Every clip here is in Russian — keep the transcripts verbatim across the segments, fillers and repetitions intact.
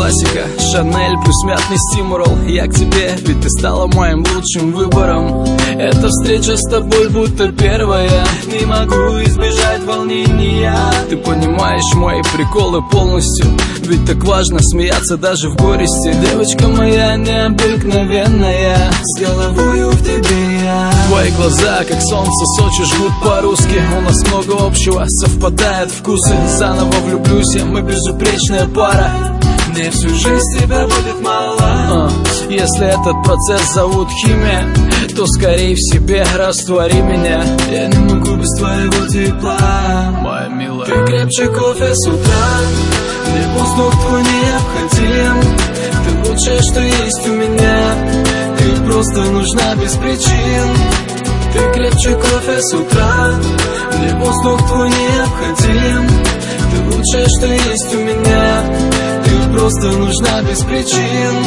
классика, Шанель плюс мятный стимурал. Я к тебе, ведь ты стала моим лучшим выбором. Эта встреча с тобой будто первая. Не могу избежать волнения. Ты понимаешь мои приколы полностью, ведь так важно смеяться даже в горести. Девочка моя необыкновенная, с головою в тебе я. Твои глаза, как солнце Сочи, жгут по-русски. У нас много общего, совпадают вкусы. Заново влюблюсь я, мы безупречная пара. Мне всю жизнь тебя будет мало. а, Если этот процесс зовут химия, то скорее в себе раствори меня. Я не могу без твоего тепла, моя милая. Ты крепче кофе с утра, мне воздух твой необходим. Ты лучшее, что есть у меня, ты просто нужна без причин. Ты крепче кофе с утра, мне воздух твой необходим. Ты лучшее, что есть у меня, ты просто нужна без причин.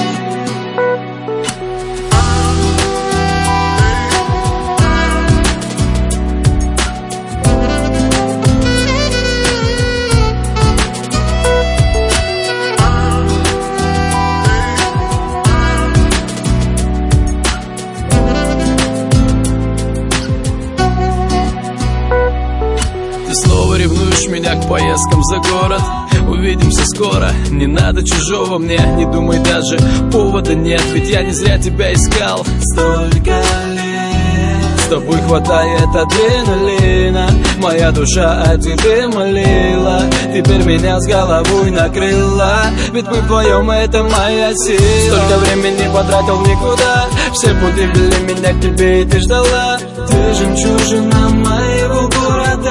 Ревнуешь меня к поездкам за город. Увидимся скоро, не надо чужого мне. Не думай, даже повода нет, ведь я не зря тебя искал. Столько лет с тобой хватает адреналина. Моя душа о тебе молила, теперь меня с головой накрыла. Ведь мы вдвоем, это моя сила. Столько времени потратил никуда, все пути вели меня к тебе, и ты ждала. Ты жемчужина моего города.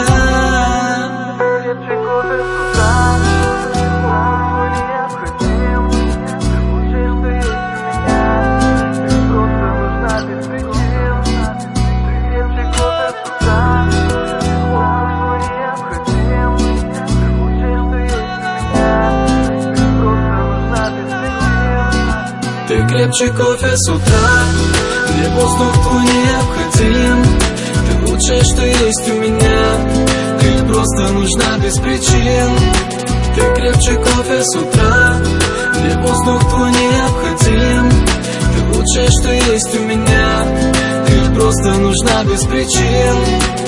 Ты крепче кофе с утра, мне воздух твой необходим. Ты лучшее, что есть у меня, ты просто нужна без причин. Ты крепче кофе с утра, мне воздух твой необходим. Ты лучшее, что есть у меня, ты просто нужна без причин.